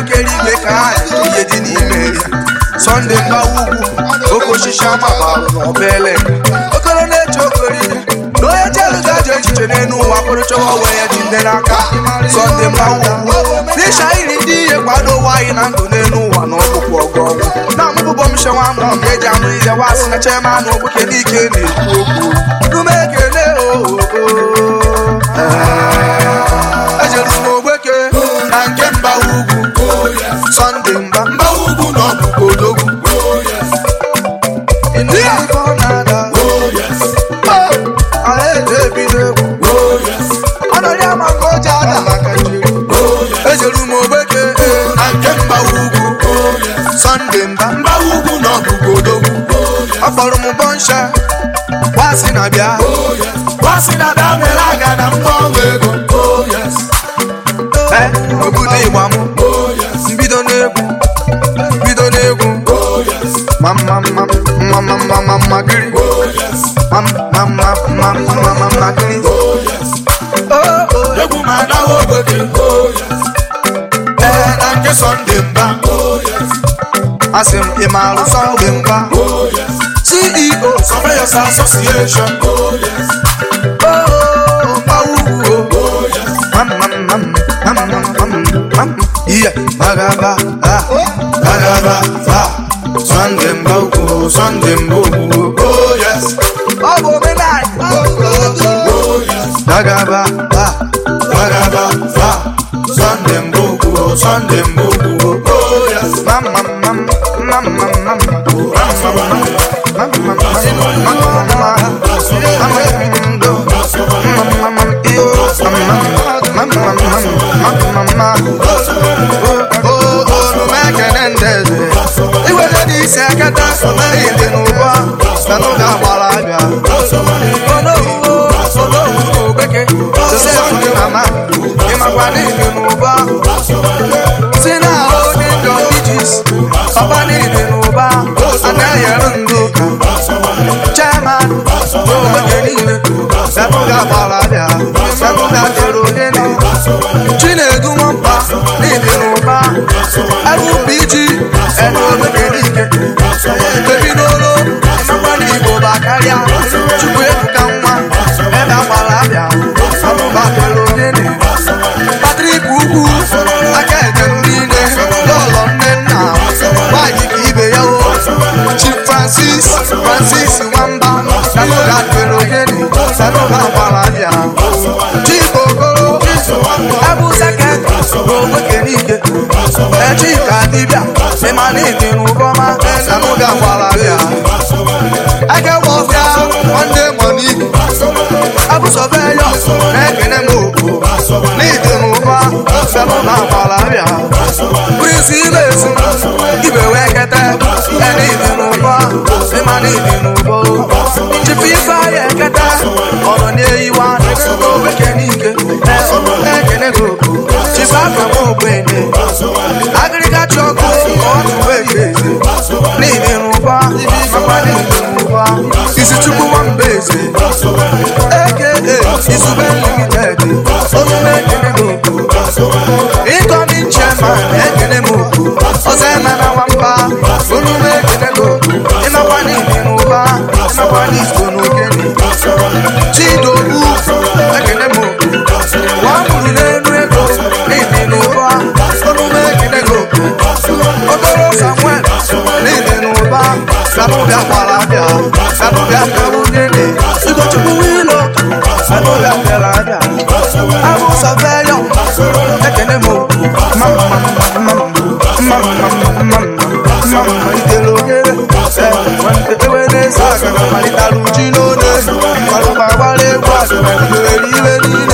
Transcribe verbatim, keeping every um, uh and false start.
kere igwe ka ha ihe dị n'ime ya Sunday mgbawa ugwu oke osisi amabalụ na obele okoro na-eche okorihe na onye jeluga ji echiche n'elu ụwa pụrụ chọwa onwe ya ji nde n'aka Sunday mgbawa ugwu n'ịsha iri ndị ihe kwado ụwa anyị na ndụ n'elu ụwa na ọkpụkpụ ọgọgwụ na mbụbọ m shewa mụ nke eji anụ ihe wasị na chema na ogbuke n'ike na-ekwu okwu ume ekele oo ejeru m ogbeke na nke mgbawa ugwu Sunday mba mgbawa ugwu na ọkpụkpụ odogwu ndị afọ na-ada ala eji ebido egwu ọnọdụ ya maka oji ada maka njiri ejeru m ogbeke na nke mgbawa ugwu Sunday mba mgbawa ugwu na ọkpụkpụ odogwu ọ kpọrọ m bọnsha wasị na-abịa wasị na-abịa mere aga na mgbanwe ego obodo ịgba m mbido n'egwu mbido n'egwu mama mama mama mama mama giri mama mama mama mama giri egwu ma anaghị obodo ee na nke Sunday mba asị m ị maara Sunday mba C E O Surveyors Association yeah, magaba, ah, magaba, ah, Sunday mbogo, Sunday mbogo, oh yes, oh woman, oh yes, magaba, ah, magaba, ah, Sunday mbogo, Sunday mbogo, oh yes, mama, mama, mama, mama, mama, Sekata ide n'ụwa na n'oge agbara abịa onowu onowu obeke Joseph dị na ma ịmakwa n'ide n'ụwa si na onye ndị ọdịjis ọba n'ide n'ụwa anaghị eru ndị ụka chairman n'obeke niile na n'oge agbara abịa na n'oge adịrị ogene Chinedu nwamba n'ide n'ụwa L P G ebe obeke n'ike ebi n'olu ịmakwa n'Igbo bụ akarịa Chukwu ebuka nwa ebe agbara abịa ọbụba bịara ogene Patrick Ugwu aka ejem niile n'ụlọ nne nna nwanyị ka ibe ya o Chief Francis Francis Nwamba na n'oge adịrị ogene na n'oge agbara abịa Chief Okoro Ebu Seket n'ogbeke n'ike Echika dibịa ịma n'ịdị n'ụbọma na n'oge agbara abịa eke wọfịa nwanne Monique Abu Surveyors na-ekene m okwu n'ịdị n'ụba na n'oge agbara abịa Prince Ibezu ibe wee kete n'ịdị n'ụba ịma n'ịdị n'ụbọ Chifu Ifeanyi ekete ọnọ n'eyiwa n'ogbeke n'ike na-ekene gị okwu Chifu Afam Ogbenye agịrịgachi ọkụ ọtụwe eze n'ịdị n'ụba makwa n'ịdị n'ụba isi Chukwu nwamba eze aka Izube Limited omume ekene m okwu ịkọni chairman ekene m okwu ọzọ eme na nwamba omume ekene m okwu ịmakwa n'ịdị n'ụba ịmakwa n'izgo n'ogene Chidogbu ekene m okwu wamụrụ n'elu ego n'ịdị n'ụba omume ekene m okwu Okoro Samuel n'ịdị n'ụba Sabụbịa gbara abịa Sabụbịa bịara ogene Igochukwu Wilo Sabụbịa bịara abịa Abu Surveyors ekene m okwu mama mama mama mama mama idere ogene ewe n'eze aga na malitara uji n'one ọlụkwa gbara egwu aga na iwe